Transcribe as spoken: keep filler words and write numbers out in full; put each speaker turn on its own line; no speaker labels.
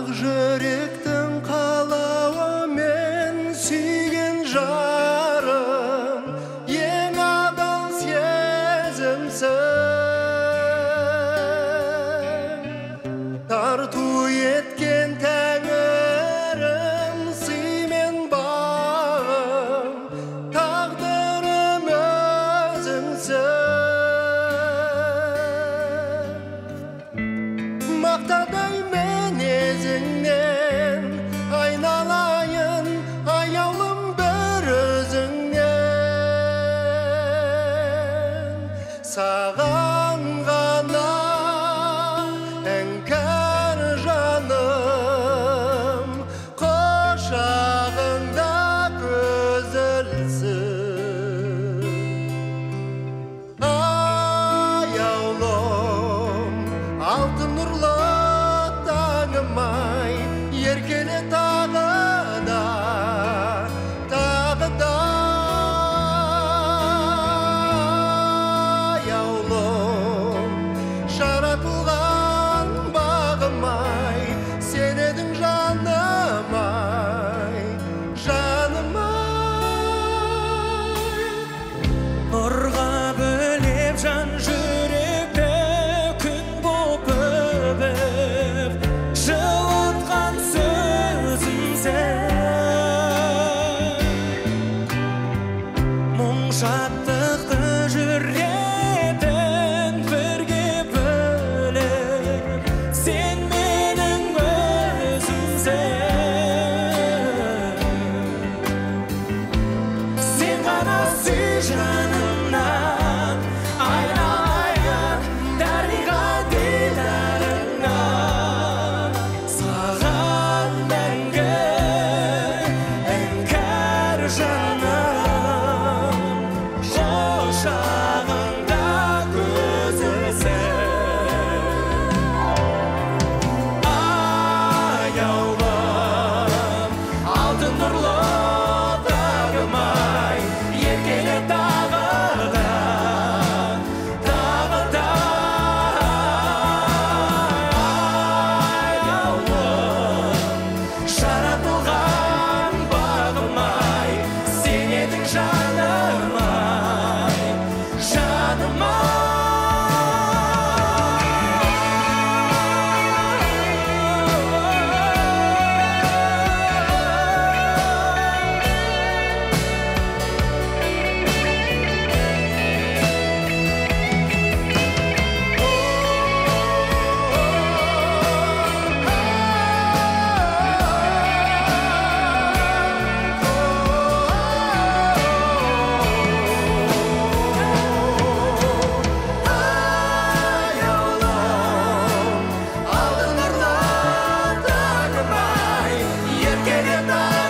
Ақ жүректің қалауы мен сүйген жарым, ең адал сезімсің. Тарту еткен тәңірім, сый мен бағым, тағдырым өзіңсің. Мақтадай мінезіңнен айналайын, аяулым бір өзіңнен. Саған ғана іңкәр жаным, құшағыңда көз ілсін. Аяулым, алтын нұрлы таңым-ай, еркеле тағы да, тағы да. Аяулым, жаратылған бағым-ай, сен едің жаным-ай, жаным-ай.
Нұрға бөлеп жан жүректі күн боп өбіп, жылытқан сөзімсің. Мұң шаттықты жүретін бірге бөліп, сен менің өзімсің. Сен ғана сүй жанымнан, айналайын дариға дидарыңнан. Саған мәңгі іңкәр жаным, құшағыңда көз ілсін. Аяулым, алтын нұрлы тағым-ай, еркеле тағы да, тағы да. Аяулым, жаратылған бағым-ай, сен едің жаным-ай, жаным-ай.
Алтын нұрлы таңым-ай, еркеле тағы